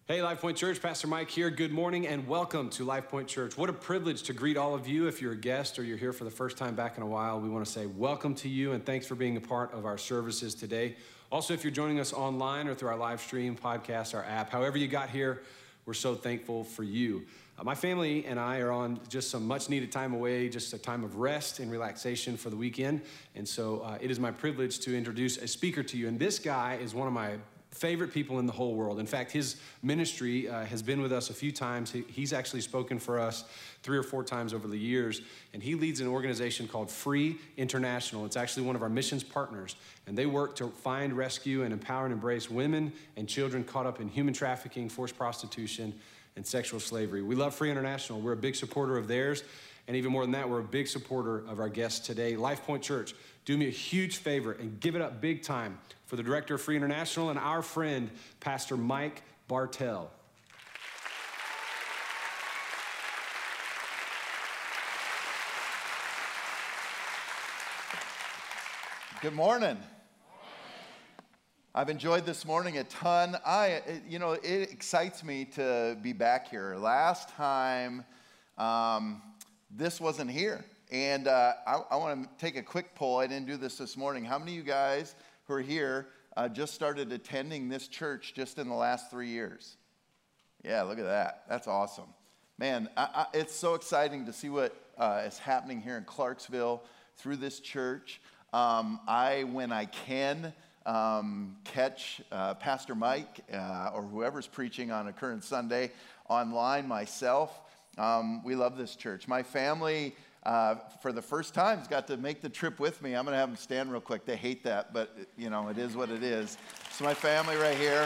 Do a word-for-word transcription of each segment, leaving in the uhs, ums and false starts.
Hey, Life Point Church, Pastor Mike here. Good morning and welcome to Life Point Church. What a privilege to greet all of you. If you're a guest or you're here for the first time back in a while, we want to say welcome to you and thanks for being a part of our services today. Also, if you're joining us online or through our live stream, podcast, our app, however you got here, we're so thankful for you. Uh, my family and I are on just some much needed time away, just a time of rest and relaxation for the weekend. And so uh, it is my privilege to introduce a speaker to you. And this guy is one of my favorite people in the whole world. In fact, his ministry uh, has been with us a few times. He, he's actually spoken for us three or four times over the years, and he leads an organization called Free International. It's actually one of our missions partners, and they work to find, rescue, and empower and embrace women and children caught up in human trafficking, forced prostitution, and sexual slavery. We love Free International. We're a big supporter of theirs, and even more than that, we're a big supporter of our guests today. Life Point Church, do me a huge favor and give it up big time for the director of Free International and our friend, Pastor Mike Bartell. Good morning. I've enjoyed this morning a ton. I, you know, it excites me to be back here. Last time, um, this wasn't here. And uh, I, I want to take a quick poll. I didn't do this this morning. How many of you guys who are here uh, just started attending this church just in the last three years? Yeah, look at that. That's awesome. Man, I, I, it's so exciting to see what uh, is happening here in Clarksville through this church. Um, I, when I can, um, catch uh, Pastor Mike uh, or whoever's preaching on a current Sunday online myself. Um, we love this church. My family, uh, for the first time, has got to make the trip with me. I'm going to have them stand real quick. They hate that, but, you know, it is what it is. So my family right here.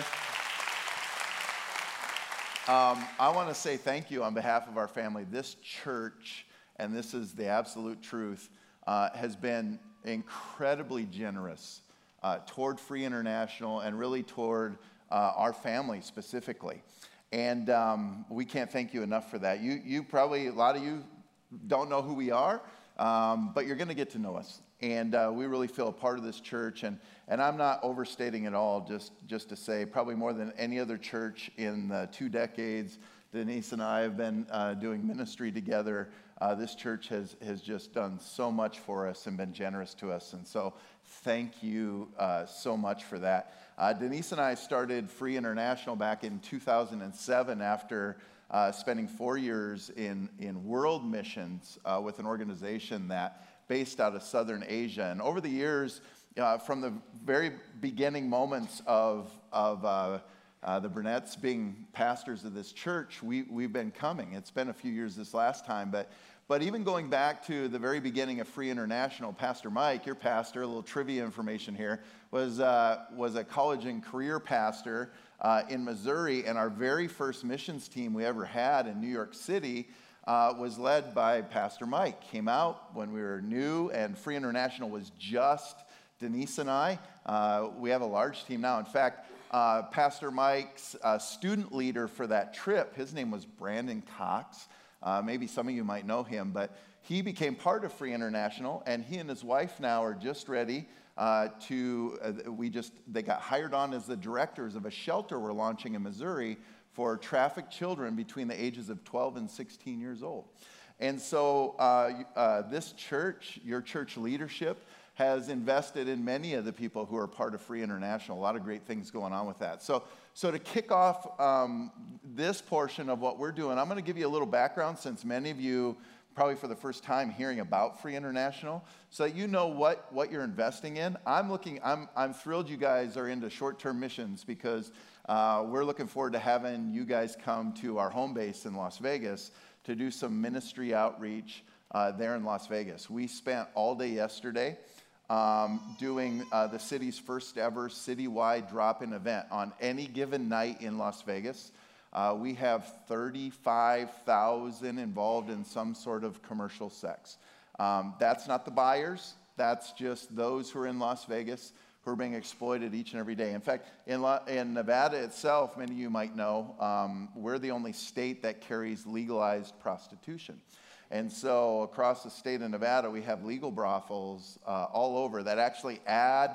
Um, I want to say thank you on behalf of our family. This church, and this is the absolute truth, uh, has been incredibly generous uh, toward Free International and really toward uh, our family specifically. And um, we can't thank you enough for that. You, you probably, a lot of you don't know who we are, um, but you're going to get to know us. And uh, we really feel a part of this church. And, and I'm not overstating it all, just, just to say probably more than any other church in the two decades Denise and I have been uh, doing ministry together. Uh, this church has, has just done so much for us and been generous to us. And so thank you uh, so much for that. Uh, Denise and I started Free International back in two thousand seven after uh, spending four years in, in world missions uh, with an organization that based out of Southern Asia. And over the years, uh, from the very beginning moments of, of uh, uh, the Burnett's being pastors of this church, we, we've been coming. It's been a few years this last time, but But even going back to the very beginning of Free International, Pastor Mike, your pastor, a little trivia information here, was, uh, was a college and career pastor uh, in Missouri, and our very first missions team we ever had in New York City uh, was led by Pastor Mike. Came out when we were new, and Free International was just Denise and I. Uh, we have a large team now. In fact, uh, Pastor Mike's uh, student leader for that trip, his name was Brandon Cox. Uh, maybe some of you might know him, but he became part of Free International, and he and his wife now are just ready uh, to, uh, we just, they got hired on as the directors of a shelter we're launching in Missouri for trafficked children between the ages of twelve and sixteen years old. And so uh, uh, this church, your church leadership, has invested in many of the people who are part of Free International. A lot of great things going on with that. So, so to kick off um, this portion of what we're doing, I'm going to give you a little background since many of you probably for the first time hearing about Free International, so that you know what, what you're investing in. I'm looking, I'm, I'm thrilled you guys are into short-term missions because uh, we're looking forward to having you guys come to our home base in Las Vegas to do some ministry outreach uh, there in Las Vegas. We spent all day yesterday Um, doing uh, the city's first ever citywide drop-in event on any given night in Las Vegas. Uh, we have thirty-five thousand involved in some sort of commercial sex. Um, that's not the buyers, that's just those who are in Las Vegas who are being exploited each and every day. In fact, in, La- in Nevada itself, many of you might know, um, we're the only state that carries legalized prostitution. And so across the state of Nevada, we have legal brothels uh, all over that actually add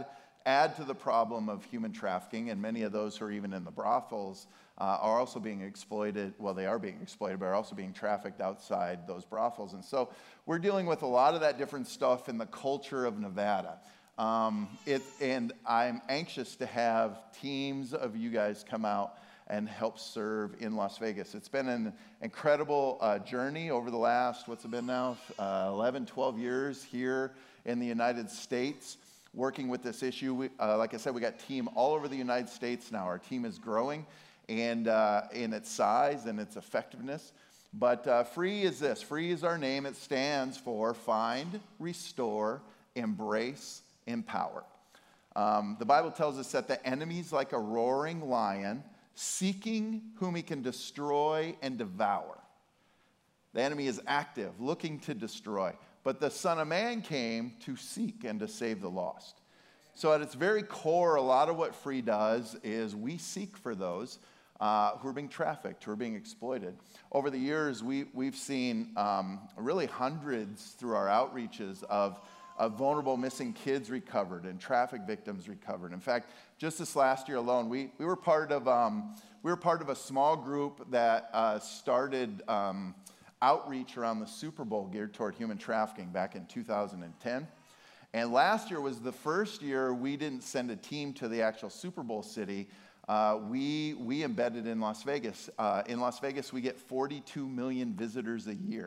add to the problem of human trafficking, and many of those who are even in the brothels uh, are also being exploited. Well, they are being exploited, but are also being trafficked outside those brothels. And so we're dealing with a lot of that different stuff in the culture of Nevada. Um, it, and I'm anxious to have teams of you guys come out and help serve in Las Vegas. It's been an incredible uh, journey over the last, what's it been now, uh, eleven, twelve years here in the United States, working with this issue. We, uh, like I said, we got team all over the United States now. Our team is growing and uh, in its size and its effectiveness. But uh, FREE is this. FREE is our name. It stands for Find, Restore, Embrace, Empower. Um, the Bible tells us that the enemy's like a roaring lion, seeking whom he can destroy and devour. The enemy is active, looking to destroy. But the Son of Man came to seek and to save the lost. So at its very core, a lot of what FREE does is we seek for those uh, who are being trafficked, who are being exploited. Over the years, we, we've seen um, really hundreds through our outreaches of of vulnerable missing kids recovered and traffic victims recovered. In fact, just this last year alone, we, we were part of um, we were part of a small group that uh, started um, outreach around the Super Bowl geared toward human trafficking back in two thousand ten. And last year was the first year we didn't send a team to the actual Super Bowl city. Uh, we we embedded in Las Vegas. Uh, in Las Vegas, we get forty-two million visitors a year.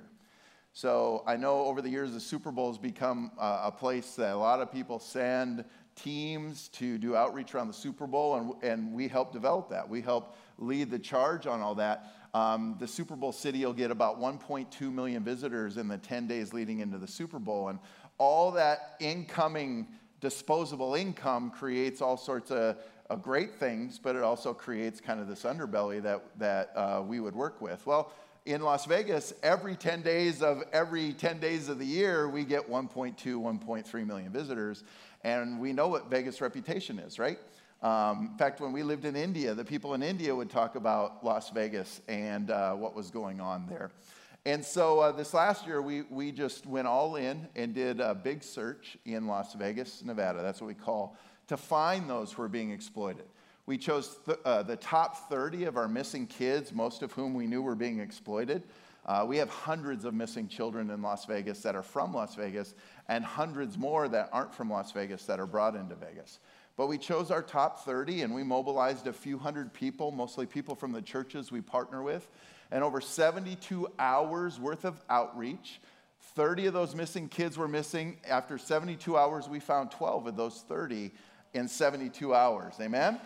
So I know over the years the Super Bowl has become uh, a place that a lot of people send teams to do outreach around the Super Bowl, and, and we help develop that. We help lead the charge on all that. Um, the Super Bowl city will get about one point two million visitors in the ten days leading into the Super Bowl, and all that incoming disposable income creates all sorts of, of great things, but it also creates kind of this underbelly that, that uh, we would work with. Well, in Las Vegas, every ten days of every ten days of the year, we get one point two, one point three million visitors. And we know what Vegas' reputation is, right? Um, in fact, when we lived in India, the people in India would talk about Las Vegas and uh, what was going on there. And so uh, this last year, we, we just went all in and did a big search in Las Vegas, Nevada. That's what we call, to find those who are being exploited. We chose th- uh, the top thirty of our missing kids, most of whom we knew were being exploited. Uh, we have hundreds of missing children in Las Vegas that are from Las Vegas, and hundreds more that aren't from Las Vegas that are brought into Vegas. But we chose our top thirty, and we mobilized a few hundred people, mostly people from the churches we partner with, and over seventy-two hours worth of outreach. thirty of those missing kids were missing. After seventy-two hours, we found twelve of those thirty in seventy-two hours. Amen?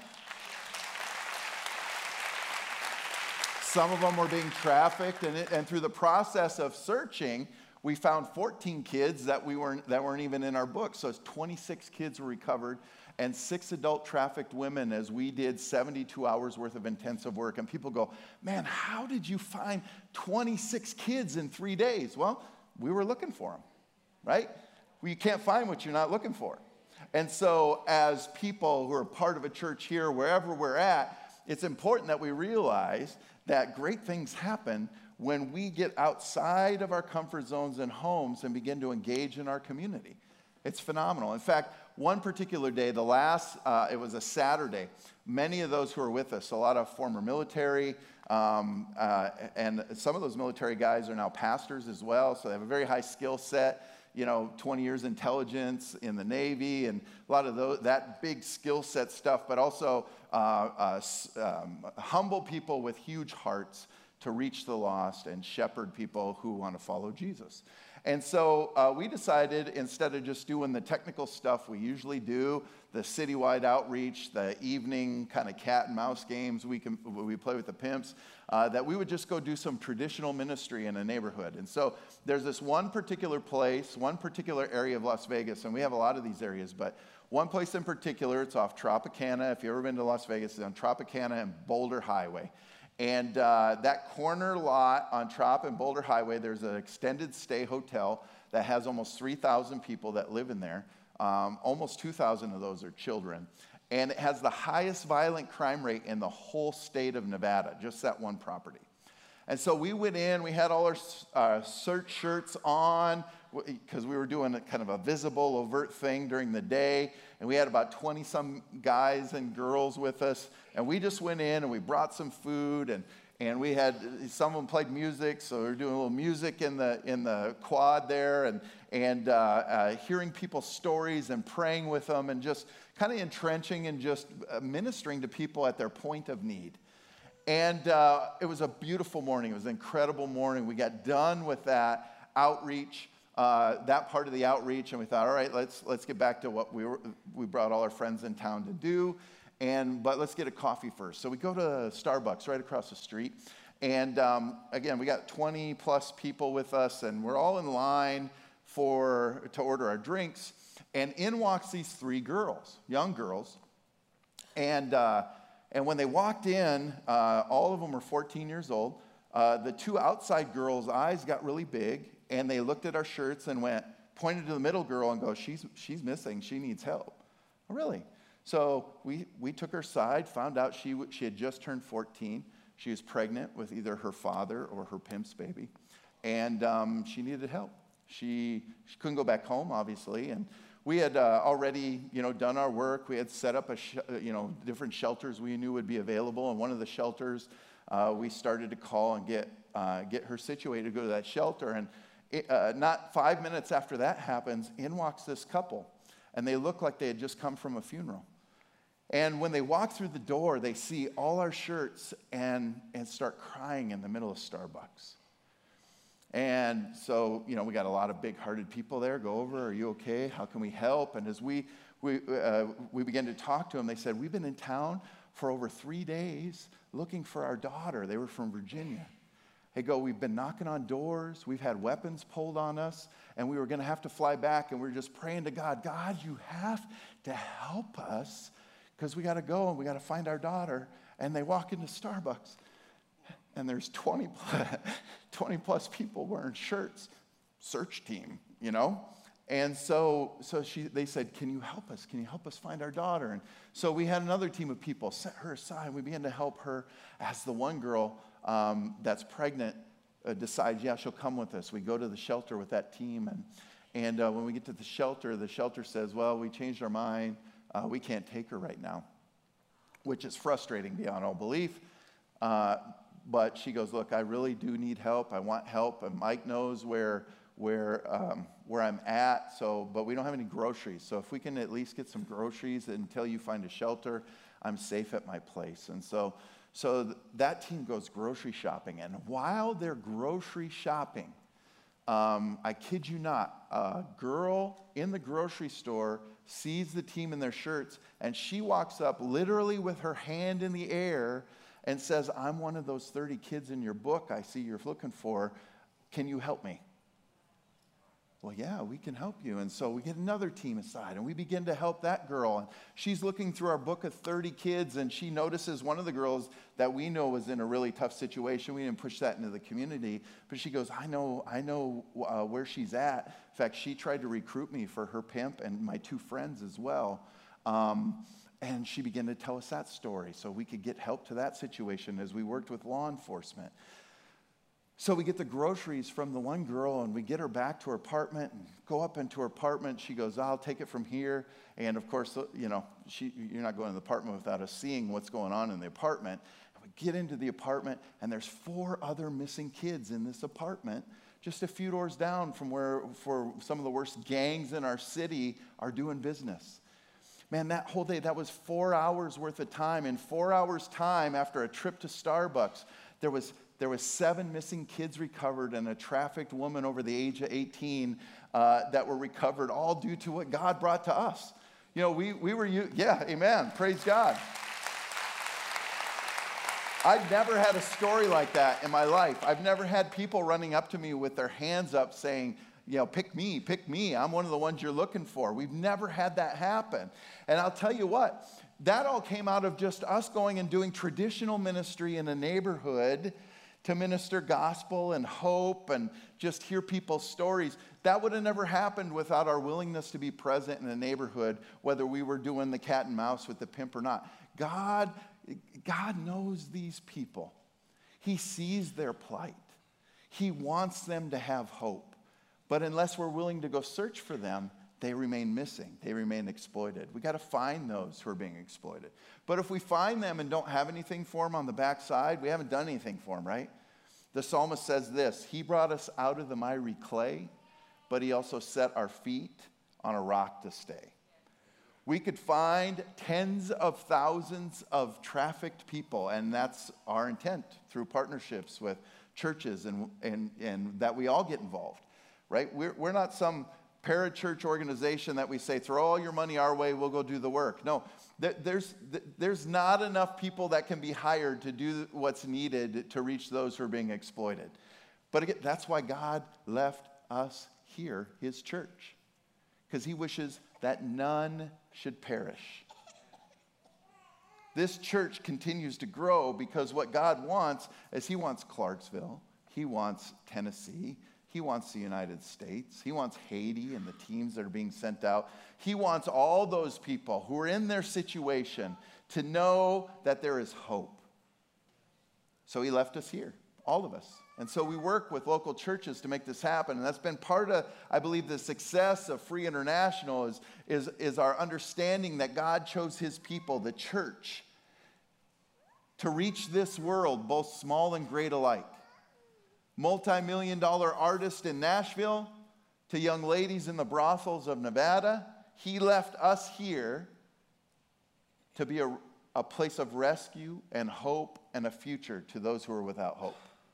Some of them were being trafficked, and, it, and through the process of searching, we found fourteen kids that, we weren't, that weren't even in our book. So it's twenty-six kids were recovered, and six adult trafficked women as we did seventy-two hours worth of intensive work. And people go, man, how did you find twenty-six kids in three days? Well, we were looking for them, right? Well, you can't find what you're not looking for. And so as people who are part of a church here, wherever we're at, it's important that we realize that great things happen when we get outside of our comfort zones and homes and begin to engage in our community. It's phenomenal. In fact, one particular day, the last, uh, it was a Saturday, many of those who are with us, a lot of former military, um, uh, and some of those military guys are now pastors as well, so they have a very high skill set. You know, twenty years intelligence in the Navy, and a lot of those, that big skill set stuff, but also uh, uh, um, humble people with huge hearts to reach the lost and shepherd people who want to follow Jesus. And so uh, we decided, instead of just doing the technical stuff we usually do, the citywide outreach, the evening kind of cat and mouse games we can we play with the pimps, uh, that we would just go do some traditional ministry in a neighborhood. And so there's this one particular place, one particular area of Las Vegas, and we have a lot of these areas, but one place in particular, it's off Tropicana. If you've ever been to Las Vegas, it's on Tropicana and Boulder Highway. And uh, that corner lot on Trop and Boulder Highway, there's an extended stay hotel that has almost three thousand people that live in there. Um, almost two thousand of those are children. And it has the highest violent crime rate in the whole state of Nevada, just that one property. And so we went in, we had all our uh, search shirts on, because we were doing a kind of a visible, overt thing during the day, and we had about twenty-some guys and girls with us, and we just went in and we brought some food, and and we had, some of them played music, so we were doing a little music in the in the quad there, and and uh, uh, hearing people's stories and praying with them, and just kind of entrenching and just uh, ministering to people at their point of need. And uh, it was a beautiful morning. It was an incredible morning. We got done with that outreach, uh, that part of the outreach, and we thought, all right, let's let's get back to what we were. We brought all our friends in town to do, and but let's get a coffee first. So we go to Starbucks right across the street, and um, again, we got twenty plus people with us, and we're all in line for to order our drinks. And in walks these three girls, young girls, and. Uh, And when they walked in, uh, all of them were fourteen years old. Uh, the two outside girls' eyes got really big, and they looked at our shirts and went, pointed to the middle girl and go, she's, she's missing, she needs help. Oh, really? So we, we took her aside, found out she, she had just turned fourteen. She was pregnant with either her father or her pimp's baby, and um, she needed help. She, she couldn't go back home, obviously, and we had uh, already, you know, done our work. We had set up, a sh- you know, different shelters we knew would be available. And one of the shelters, uh, we started to call and get uh, get her situated to go to that shelter. And it, uh, not five minutes after that happens, in walks this couple. And they look like they had just come from a funeral. And when they walk through the door, they see all our shirts and, and start crying in the middle of Starbucks. And so, you know, we got a lot of big-hearted people there. Go over, are you okay? How can we help? And as we we uh, we began to talk to them, they said, we've been in town for over three days looking for our daughter. They were from Virginia. They go, we've been knocking on doors. We've had weapons pulled on us, and we were going to have to fly back, and we were just praying to God, God, you have to help us because we got to go, and we got to find our daughter. And they walk into Starbucks. And there's twenty plus people wearing shirts, search team, you know? And so so she, they said, can you help us? Can you help us find our daughter? And so we had another team of people set her aside. We began to help her as the one girl um, that's pregnant uh, decides, yeah, she'll come with us. We go to the shelter with that team. And, and uh, when we get to the shelter, the shelter says, well, we changed our mind. Uh, we can't take her right now, which is frustrating beyond all belief. Uh, But she goes, look, I really do need help. I want help. And Mike knows where where um, where I'm at. So, but we don't have any groceries. So if we can at least get some groceries until you find a shelter, I'm safe at my place. And so, so th- that team goes grocery shopping. And while they're grocery shopping, um, I kid you not, a girl in the grocery store sees the team in their shirts, and she walks up literally with her hand in the air and says, I'm one of those thirty kids in your book I see you're looking for. Can you help me? Well, yeah, we can help you. And so we get another team aside, and we begin to help that girl. And she's looking through our book of thirty kids, and she notices one of the girls that we know was in a really tough situation. We didn't push that into the community, but she goes, I know, I know uh, where she's at. In fact, she tried to recruit me for her pimp and my two friends as well. Um, And she began to tell us that story so we could get help to that situation as we worked with law enforcement. So we get the groceries from the one girl, and we get her back to her apartment and go up into her apartment. She goes, I'll take it from here. And of course, you know, she, you're not going to the apartment without us seeing what's going on in the apartment. And we get into the apartment, and there's four other missing kids in this apartment, just a few doors down from where for some of the worst gangs in our city are doing business. Man, that whole day, that was four hours worth of time. In four hours' time, after a trip to Starbucks, there was there was seven missing kids recovered and a trafficked woman over the age of eighteen uh, that were recovered, all due to what God brought to us. You know, we we were, yeah, amen, praise God. I've never had a story like that in my life. I've never had people running up to me with their hands up saying, you know, pick me, pick me. I'm one of the ones you're looking for. We've never had that happen. And I'll tell you what, that all came out of just us going and doing traditional ministry in a neighborhood to minister gospel and hope and just hear people's stories. That would have never happened without our willingness to be present in a neighborhood, whether we were doing the cat and mouse with the pimp or not. God, God knows these people. He sees their plight. He wants them to have hope. But unless we're willing to go search for them, they remain missing. They remain exploited. We got to find those who are being exploited. But if we find them and don't have anything for them on the backside, we haven't done anything for them, right? The psalmist says this, he brought us out of the miry clay, but he also set our feet on a rock to stay. We could find tens of thousands of trafficked people, and that's our intent through partnerships with churches and, and, and that we all get involved, right? We're, we're not some parachurch organization that we say, throw all your money our way, we'll go do the work. No, there's, there's not enough people that can be hired to do what's needed to reach those who are being exploited. But again, that's why God left us here, his church, because he wishes that none should perish. This church continues to grow because what God wants is he wants Clarksville, he wants Tennessee, he wants the United States, he wants Haiti and the teams that are being sent out. He wants all those people who are in their situation to know that there is hope. So he left us here, all of us. And so we work with local churches to make this happen. And that's been part of, I believe, the success of Free International is, is, is our understanding that God chose his people, the church, to reach this world, both small and great alike. Multi-million dollar artist in Nashville to young ladies in the brothels of Nevada. He left us here to be a, a place of rescue and hope and a future to those who are without hope.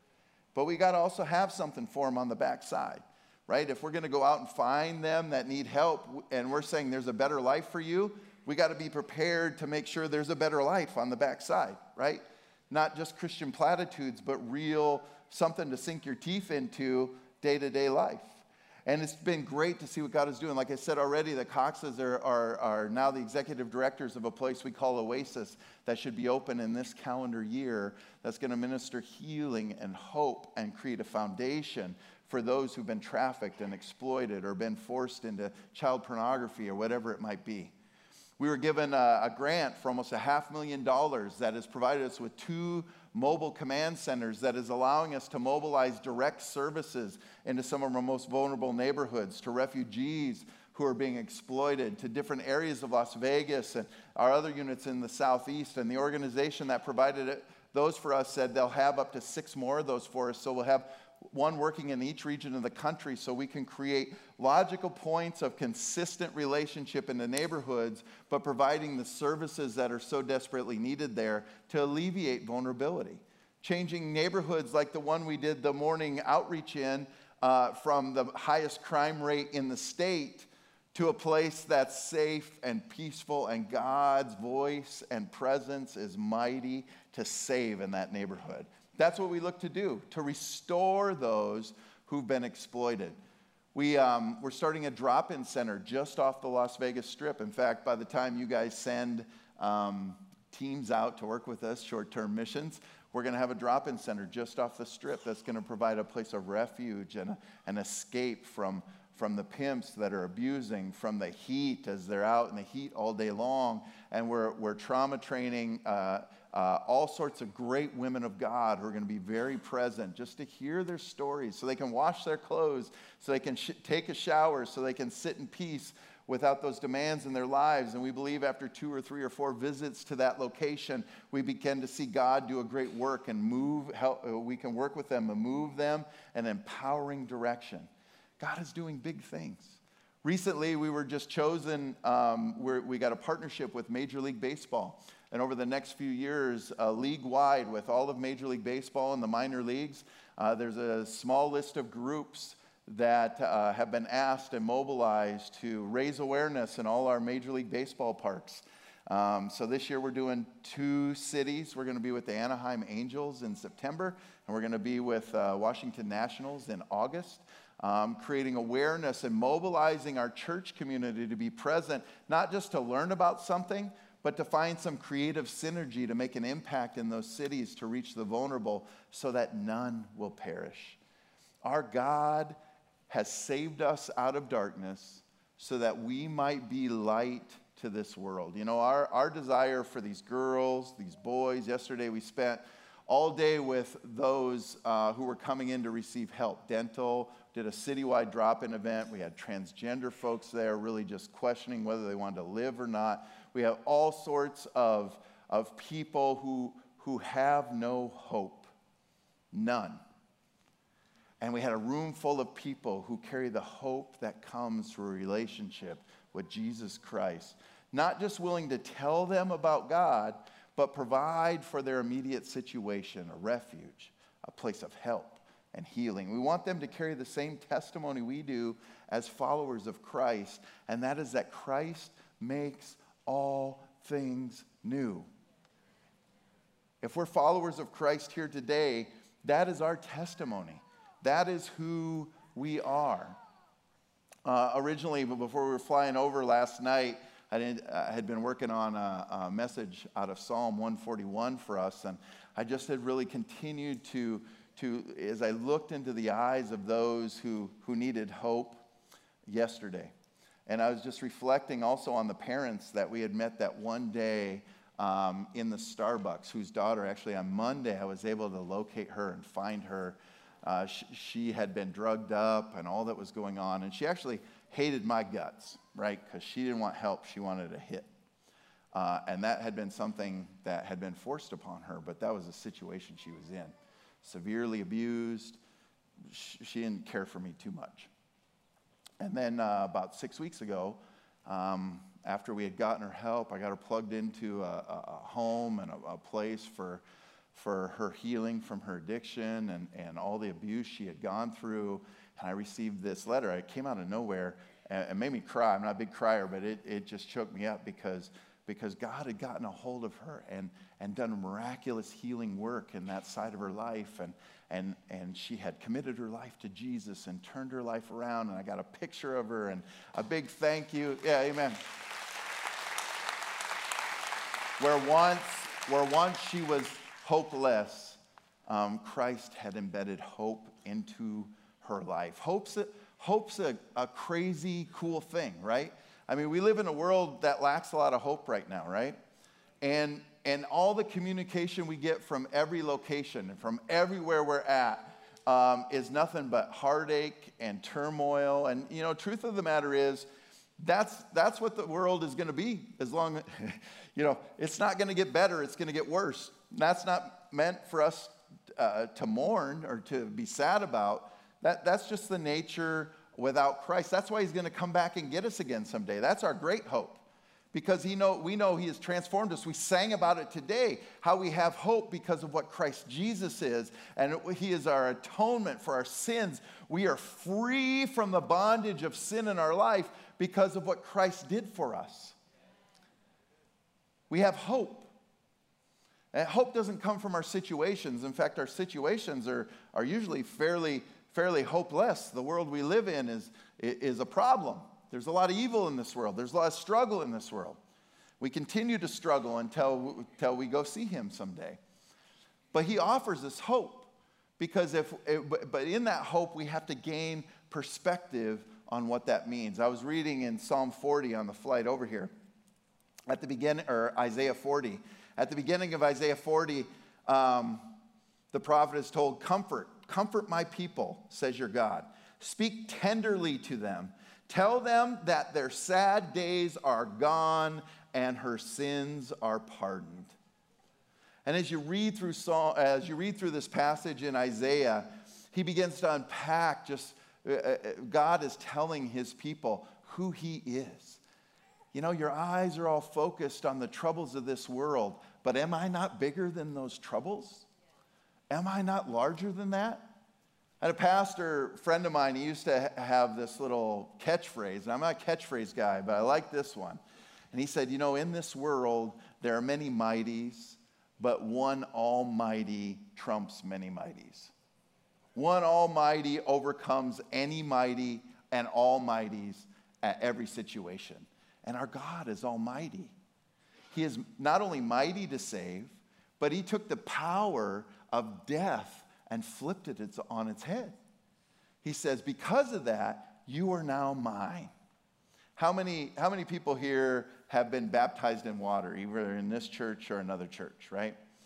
But we got to also have something for them on the backside, right? If we're going to go out and find them that need help and we're saying there's a better life for you, we got to be prepared to make sure there's a better life on the backside, right? Not just Christian platitudes, but real something to sink your teeth into day-to-day life. And it's been great to see what God is doing. Like I said already, the Coxes are, are, are now the executive directors of a place we call Oasis that should be open in this calendar year that's going to minister healing and hope and create a foundation for those who've been trafficked and exploited or been forced into child pornography or whatever it might be. We were given a, a grant for almost a half million dollars that has provided us with two mobile command centers that is allowing us to mobilize direct services into some of our most vulnerable neighborhoods, to refugees who are being exploited, to different areas of Las Vegas and our other units in the southeast. And the organization that provided it, those for us said they'll have up to six more of those for us. So we'll have one working in each region of the country so we can create logical points of consistent relationship in the neighborhoods, but providing the services that are so desperately needed there to alleviate vulnerability. Changing neighborhoods like the one we did the morning outreach in uh, from the highest crime rate in the state to a place that's safe and peaceful, and God's voice and presence is mighty to save in that neighborhood. That's what we look to do, to restore those who've been exploited. We, um, we're starting a drop-in center just off the Las Vegas Strip. In fact, by the time you guys send um, teams out to work with us, short-term missions, we're going to have a drop-in center just off the Strip that's going to provide a place of refuge and a, an escape from, from the pimps that are abusing, from the heat as they're out in the heat all day long. And we're, we're trauma training uh, Uh, all sorts of great women of God who are going to be very present just to hear their stories so they can wash their clothes, so they can sh- take a shower, so they can sit in peace without those demands in their lives. And we believe after two or three or four visits to that location, we begin to see God do a great work and move, help, we can work with them and move them in an empowering direction. God is doing big things. Recently, we were just chosen, um, we're, we got a partnership with Major League Baseball. And over the next few years, uh, league-wide, with all of Major League Baseball and the minor leagues, uh, there's a small list of groups that uh, have been asked and mobilized to raise awareness in all our Major League Baseball parks. Um, so this year we're doing two cities. We're going to be with the Anaheim Angels in September, and we're going to be with uh, Washington Nationals in August. Um, creating awareness and mobilizing our church community to be present, not just to learn about something, but to find some creative synergy to make an impact in those cities to reach the vulnerable so that none will perish. Our God has saved us out of darkness so that we might be light to this world. You know, our, our desire for these girls, these boys, yesterday we spent all day with those uh, who were coming in to receive help. Dental, did a citywide drop-in event. We had transgender folks there really just questioning whether they wanted to live or not. We have all sorts of, of people who, who have no hope, none. And we had a room full of people who carry the hope that comes through a relationship with Jesus Christ. Not just willing to tell them about God, but provide for their immediate situation, a refuge, a place of help and healing. We want them to carry the same testimony we do as followers of Christ, and that is that Christ makes all things new. If we're followers of Christ here today, that is our testimony. That is who we are. Uh, originally, before we were flying over last night, I, did, I had been working on a, a message out of Psalm one forty-one for us, and I just had really continued to, to as I looked into the eyes of those who, who needed hope yesterday. And I was just reflecting also on the parents that we had met that one day um, in the Starbucks, whose daughter, actually on Monday, I was able to locate her and find her. Uh, she, she had been drugged up and all that was going on, and she actually hated my guts, right? Because she didn't want help, she wanted a hit. Uh, and that had been something that had been forced upon her, but that was the situation she was in. Severely abused, she, she didn't care for me too much. And then uh, about six weeks ago, um, after we had gotten her help, I got her plugged into a, a, a home and a, a place for for her healing from her addiction and, and all the abuse she had gone through. And I received this letter. It came out of nowhere and it made me cry. I'm not a big crier, but it, it just choked me up because, because God had gotten a hold of her and, and done miraculous healing work in that side of her life. And, and, and she had committed her life to Jesus and turned her life around. And I got a picture of her and a big thank you. Yeah, amen. Where once, where once she was hopeless, um, Christ had embedded hope into her life. Hope's, a, hope's a, a crazy, cool thing, right? I mean, we live in a world that lacks a lot of hope right now, right? And, and all the communication we get from every location and from everywhere we're at um, is nothing but heartache and turmoil. And, you know, truth of the matter is, that's, that's what the world is going to be as long as, you know, it's not going to get better, it's going to get worse. That's not meant for us uh, to mourn or to be sad about. That, that's just the nature without Christ. That's why he's going to come back and get us again someday. That's our great hope. Because he know, we know he has transformed us. We sang about it today, how we have hope because of what Christ Jesus is. And he is our atonement for our sins. We are free from the bondage of sin in our life because of what Christ did for us. We have hope. And hope doesn't come from our situations. In fact, our situations are, are usually fairly, fairly hopeless. The world we live in is, is a problem. There's a lot of evil in this world. There's a lot of struggle in this world. We continue to struggle until, until we go see him someday. But he offers us hope. Because if, but in that hope, we have to gain perspective on what that means. I was reading in Psalm forty on the flight over here. At the beginning, or Isaiah forty. At the beginning of Isaiah forty, um, the prophet is told, comfort, comfort my people, says your God. Speak tenderly to them. Tell them that their sad days are gone and her sins are pardoned. And as you read through Psalm, as you read through this passage in Isaiah, he begins to unpack just, uh, God is telling his people who he is. You know, your eyes are all focused on the troubles of this world, but am I not bigger than those troubles? Am I not larger than that? I had a pastor friend of mine, he used to ha- have this little catchphrase, and I'm not a catchphrase guy, but I like this one. And he said, you know, in this world, there are many mighties, but one almighty trumps many mighties. One almighty overcomes any mighty and almighties at every situation. And our God is almighty. He is not only mighty to save, but he took the power of death and flipped it on its head. He says, because of that, you are now mine. How many, how many people here have been baptized in water, either in this church or another church, right?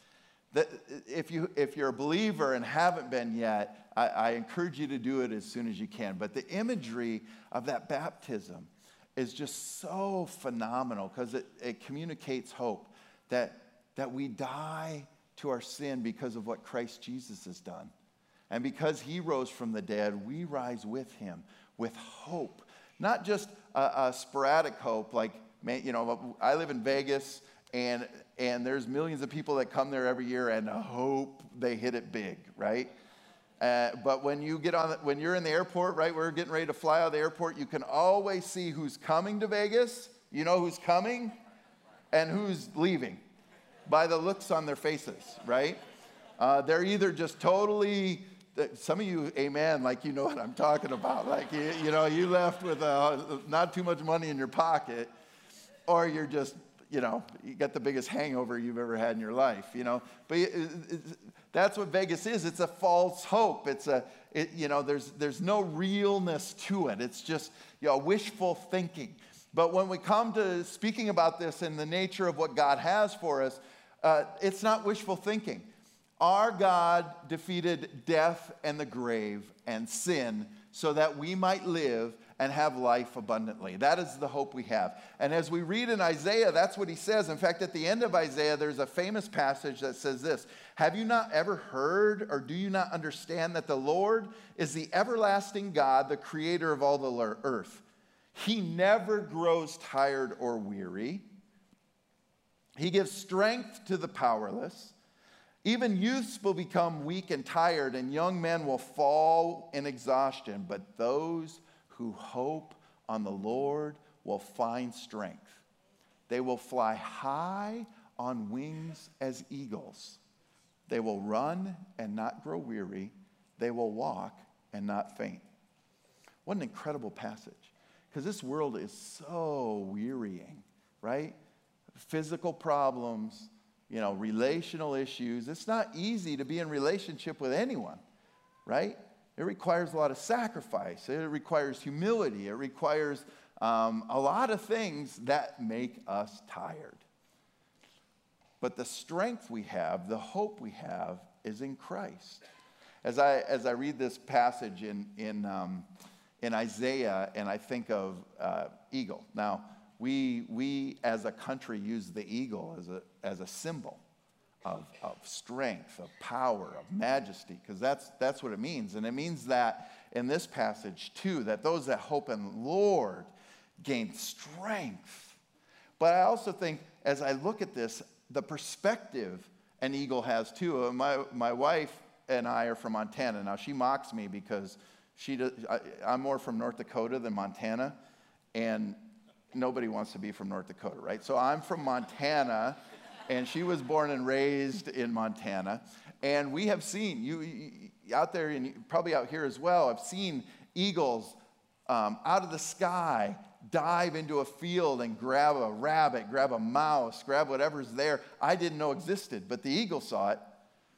that if, you, if you're a believer and haven't been yet, I, I encourage you to do it as soon as you can. But the imagery of that baptism is just so phenomenal because it, it communicates hope that, that we die to our sin because of what Christ Jesus has done. And because he rose from the dead, we rise with him with hope. Not just a, a sporadic hope, like, man, you know, I live in Vegas, and, and there's millions of people that come there every year and hope they hit it big, right? Uh, but when you get on, the, when you're in the airport, right, we're getting ready to fly out of the airport, you can always see who's coming to Vegas. You know who's coming and who's leaving by the looks on their faces, right? Uh, they're either just totally, some of you, amen, like you know what I'm talking about. Like, you, you know, you left with uh, not too much money in your pocket, or you're just, you know, you got the biggest hangover you've ever had in your life, you know. But it, it, that's what Vegas is. It's a false hope. It's a, it, you know, there's, there's no realness to it. It's just, you know, wishful thinking. But when we come to speaking about this and the nature of what God has for us, uh, it's not wishful thinking. Our God defeated death and the grave and sin so that we might live and have life abundantly. That is the hope we have. And as we read in Isaiah, that's what he says. In fact, at the end of Isaiah, there's a famous passage that says this: have you not ever heard, or do you not understand that the Lord is the everlasting God, the creator of all the earth? He never grows tired or weary. He gives strength to the powerless. Even youths will become weak and tired, and young men will fall in exhaustion. But those who hope on the Lord will find strength. They will fly high on wings as eagles. They will run and not grow weary. They will walk and not faint. What an incredible passage. Because this world is so wearying, right? Physical problems, you know, relational issues. It's not easy to be in relationship with anyone, right? It requires a lot of sacrifice. It requires humility. It requires um, a lot of things that make us tired. But the strength we have, the hope we have, is in Christ. As I as I read this passage in in um, in Isaiah, and I think of uh, eagle. Now, we we as a country use the eagle as a as a symbol of, of strength, of power, of majesty, because that's that's what it means. And it means that in this passage too, that those that hope in the Lord gain strength. But I also think, as I look at this, the perspective an eagle has too. My my wife and I are from Montana. Now, she mocks me because she does, I, I'm more from North Dakota than Montana, and nobody wants to be from North Dakota, right? So I'm from Montana, and she was born and raised in Montana. And we have seen, you, you out there, and probably out here as well, I've seen eagles um, out of the sky dive into a field and grab a rabbit, grab a mouse, grab whatever's there I didn't know existed, but the eagle saw it,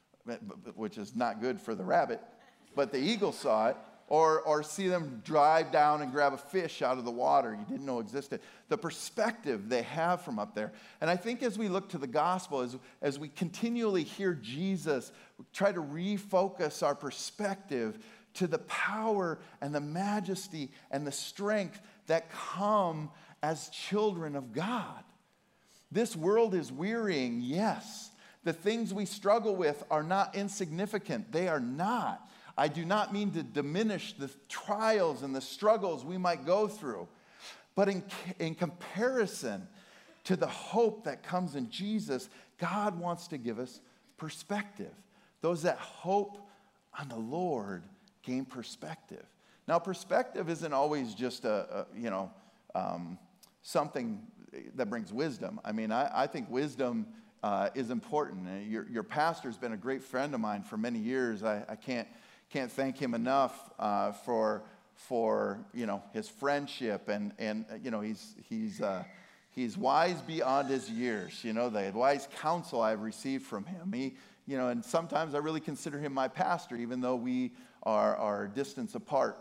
which is not good for the rabbit, but the eagle saw it. Or, or see them drive down and grab a fish out of the water you didn't know existed. The perspective they have from up there. And I think as we look to the gospel, as, as we continually hear Jesus, try to refocus our perspective to the power and the majesty and the strength that come as children of God. This world is wearying, yes. The things we struggle with are not insignificant. They are not. I do not mean to diminish the trials and the struggles we might go through, but in, in comparison to the hope that comes in Jesus, God wants to give us perspective. Those that hope on the Lord gain perspective. Now, perspective isn't always just a, a you know, um, something that brings wisdom. I mean, I, I think wisdom uh, is important. Your, your pastor's been a great friend of mine for many years. I, I can't Can't thank him enough uh, for for you know his friendship, and and you know he's he's uh, he's wise beyond his years. You know, the wise counsel I've received from him. He you know, and sometimes I really consider him my pastor, even though we are are distance apart.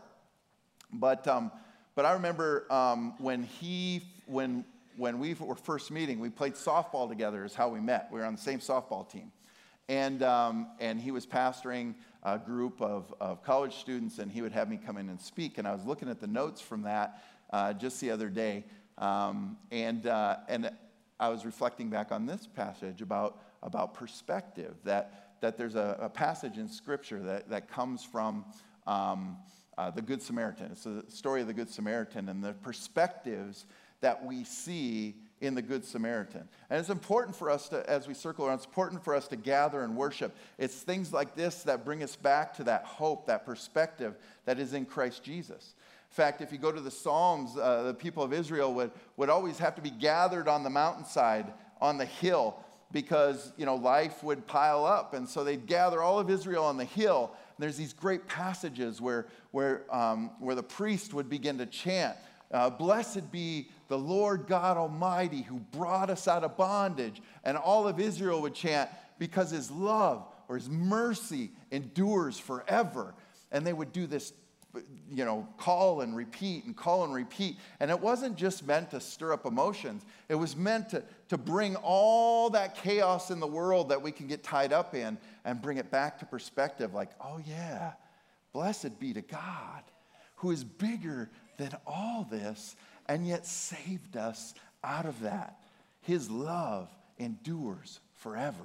But um, but I remember um, when he when when we were first meeting, we played softball together. Is how we met. We were on the same softball team. And, um, and he was pastoring a group of, of college students, and he would have me come in and speak. And I was looking at the notes from that uh, just the other day, um, and, uh, and I was reflecting back on this passage about, about perspective, that, that there's a, a passage in Scripture that, that comes from um, uh, the Good Samaritan. It's the story of the Good Samaritan and the perspectives that we see in the Good Samaritan. And it's important for us to, as we circle around, it's important for us to gather and worship. It's things like this that bring us back to that hope, that perspective that is in Christ Jesus. In fact, if you go to the Psalms, uh, the people of Israel would, would always have to be gathered on the mountainside, on the hill, because, you know, life would pile up. And so they'd gather all of Israel on the hill. And there's these great passages where, where, um, where the priest would begin to chant, Uh, blessed be the Lord God Almighty who brought us out of bondage. And all of Israel would chant, because his love or his mercy endures forever. And they would do this, you know, call and repeat and call and repeat. And it wasn't just meant to stir up emotions. It was meant to, to bring all that chaos in the world that we can get tied up in and bring it back to perspective, like, oh yeah, blessed be to God who is bigger than all this, and yet saved us out of that. His love endures forever.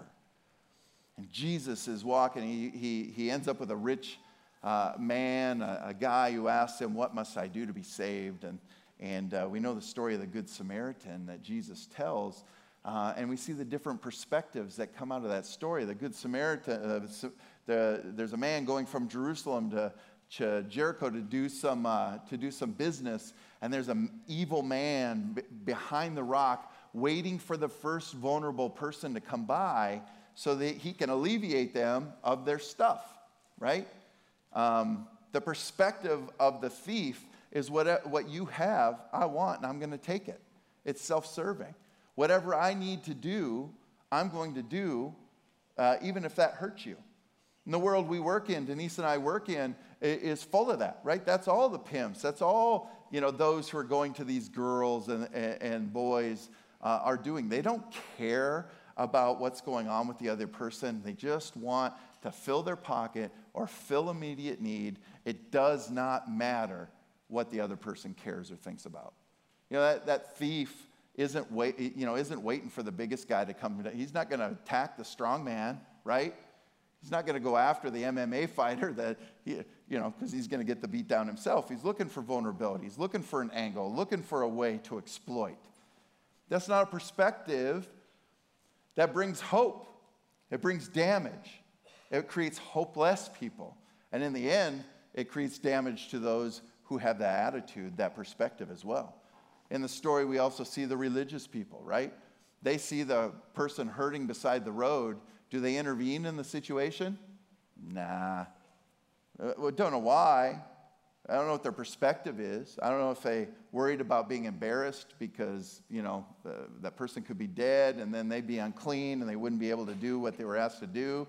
And Jesus is walking. He, he, he ends up with a rich uh, man, a, a guy who asks him, what must I do to be saved? And, and uh, we know the story of the Good Samaritan that Jesus tells. Uh, and we see the different perspectives that come out of that story. The Good Samaritan, uh, the, there's a man going from Jerusalem to to Jericho to do some uh, to do some business, and there's an evil man b- behind the rock waiting for the first vulnerable person to come by so that he can alleviate them of their stuff, right? Um, the perspective of the thief is what, what you have, I want, and I'm going to take it. It's self-serving. Whatever I need to do, I'm going to do, uh, even if that hurts you. And the world we work in, Denise and I work in, is full of that, right? That's all the pimps. That's all, you know, those who are going to these girls and, and, and boys uh, are doing. They don't care about what's going on with the other person. They just want to fill their pocket or fill immediate need. It does not matter what the other person cares or thinks about. You know, that, that thief isn't, wait, you know, isn't waiting for the biggest guy to come. He's not going to attack the strong man, right? He's not going to go after the M M A fighter that, he, you know, because he's going to get the beat down himself. He's looking for vulnerability. He's looking for an angle, looking for a way to exploit. That's not a perspective that brings hope. It brings damage. It creates hopeless people. And in the end, it creates damage to those who have that attitude, that perspective as well. In the story, we also see the religious people, right? They see the person hurting beside the road. Do they intervene in the situation? Nah. Uh, well, don't know why. I don't know what their perspective is. I don't know if they worried about being embarrassed because, you know, uh, that person could be dead and then they'd be unclean and they wouldn't be able to do what they were asked to do.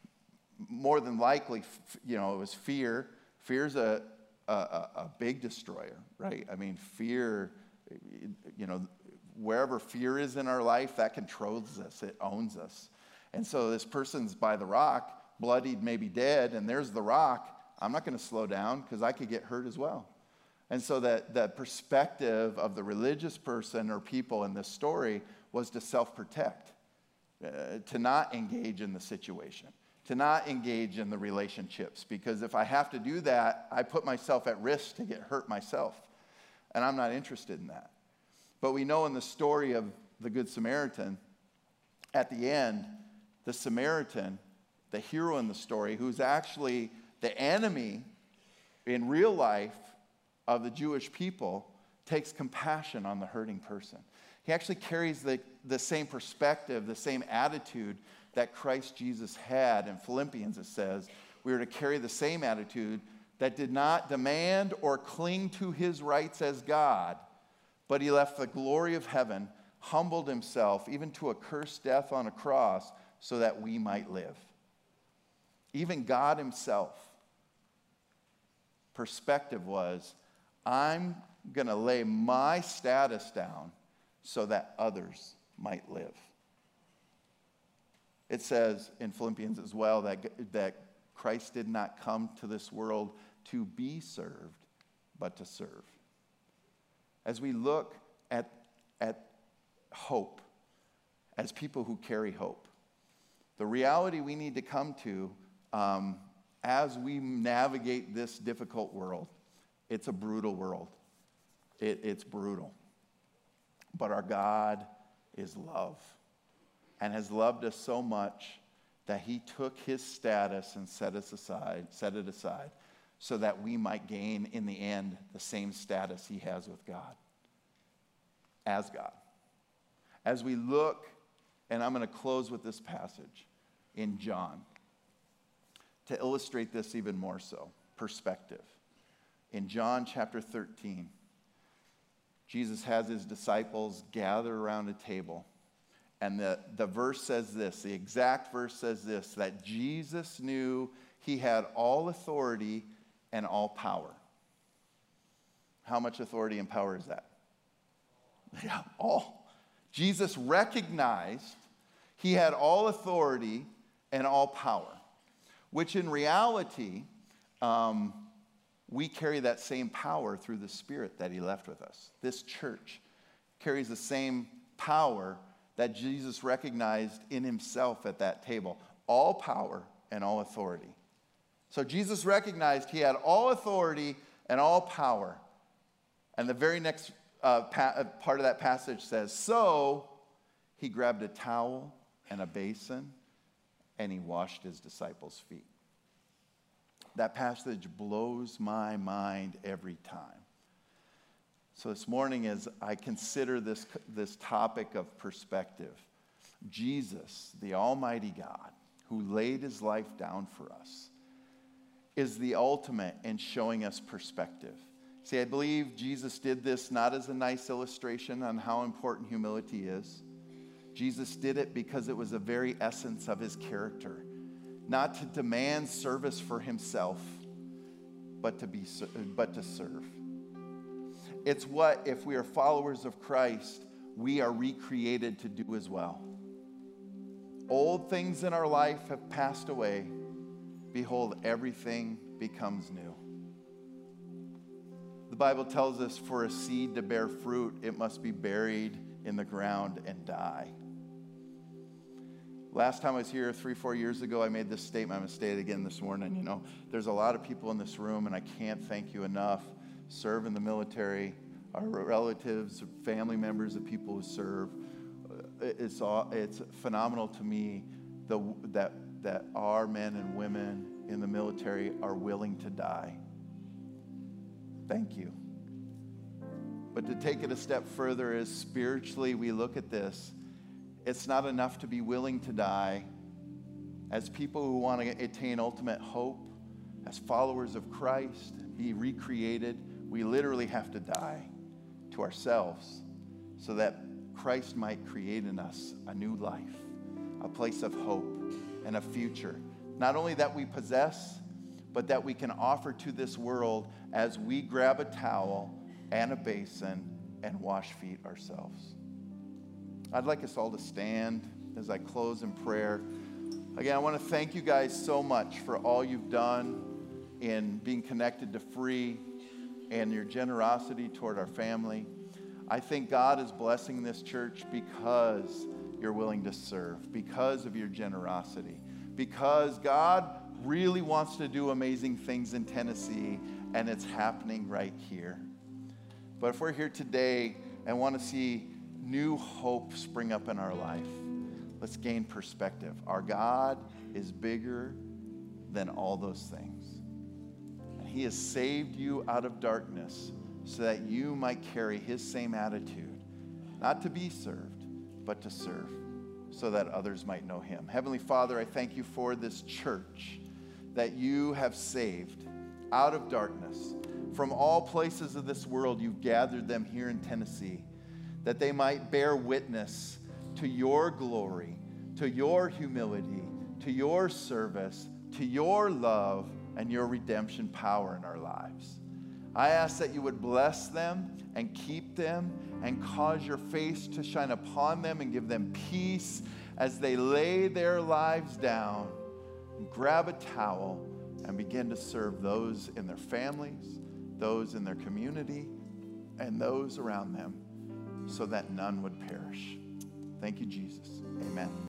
More than likely, f- you know, it was fear. Fear's a, a, a big destroyer, right? I mean, fear, you know, wherever fear is in our life, that controls us. It owns us. And so this person's by the rock, bloodied, maybe dead, and there's the rock. I'm not going to slow down because I could get hurt as well. And so that, that perspective of the religious person or people in this story was to self-protect, uh, to not engage in the situation, to not engage in the relationships. Because if I have to do that, I put myself at risk to get hurt myself. And I'm not interested in that. But we know in the story of the Good Samaritan, at the end, the Samaritan, the hero in the story, who's actually the enemy in real life of the Jewish people, takes compassion on the hurting person. He actually carries the, the same perspective, the same attitude that Christ Jesus had. In Philippians it says, we are to carry the same attitude that did not demand or cling to his rights as God, but he left the glory of heaven, humbled himself, even to a cursed death on a cross, so that we might live. Even God himself, perspective was, I'm going to lay my status down so that others might live. It says in Philippians as well that, that Christ did not come to this world to be served, but to serve. As we look at, at hope, as people who carry hope, the reality we need to come to um, as we navigate this difficult world, it's a brutal world. It, it's brutal. But our God is love and has loved us so much that he took his status and set us aside, set it aside so that we might gain in the end the same status he has with God, as God. As we look, and I'm going to close with this passage in John to illustrate this even more so, perspective. In John chapter thirteen, Jesus has his disciples gather around a table. And the, the verse says this, the exact verse says this, that Jesus knew he had all authority and all power. How much authority and power is that? Yeah, all. Jesus recognized he had all authority and all power, which in reality, um, we carry that same power through the Spirit that he left with us. This church carries the same power that Jesus recognized in himself at that table. All power and all authority. So Jesus recognized he had all authority and all power. And the very next uh, pa- part of that passage says, so he grabbed a towel and a basin and he washed his disciples' feet. That passage blows my mind every time. So this morning, as I consider this, this topic of perspective, Jesus, the Almighty God, who laid his life down for us, is the ultimate in showing us perspective. See, I believe Jesus did this not as a nice illustration on how important humility is. Jesus did it because it was the very essence of his character. Not to demand service for himself, but to be, but to serve. It's what, if we are followers of Christ, we are recreated to do as well. Old things in our life have passed away. Behold, everything becomes new. The Bible tells us for a seed to bear fruit, it must be buried in the ground and die. Last time I was here three, four years ago, I made this statement. I'm going to say it again this morning. You know, there's a lot of people in this room, and I can't thank you enough. Serve in the military, our relatives, family members of people who serve. It's all, it's phenomenal to me the, that, that our men and women in the military are willing to die. Thank you. But to take it a step further is spiritually we look at this. It's not enough to be willing to die. As people who want to attain ultimate hope, as followers of Christ, be recreated, we literally have to die to ourselves so that Christ might create in us a new life, a place of hope and a future. Not only that we possess, but that we can offer to this world as we grab a towel and a basin and wash feet ourselves. I'd like us all to stand as I close in prayer. Again, I want to thank you guys so much for all you've done in being connected to Free and your generosity toward our family. I think God is blessing this church because you're willing to serve, because of your generosity, because God really wants to do amazing things in Tennessee, and it's happening right here. But if we're here today and want to see new hope spring up in our life, let's gain perspective. Our God is bigger than all those things. And he has saved you out of darkness so that you might carry his same attitude, not to be served, but to serve, so that others might know him. Heavenly Father, I thank you for this church that you have saved out of darkness. From all places of this world, you've gathered them here in Tennessee, that they might bear witness to your glory, to your humility, to your service, to your love, and your redemption power in our lives. I ask that you would bless them and keep them and cause your face to shine upon them and give them peace as they lay their lives down, grab a towel, and begin to serve those in their families, those in their community, and those around them, so that none would perish. Thank you, Jesus. Amen.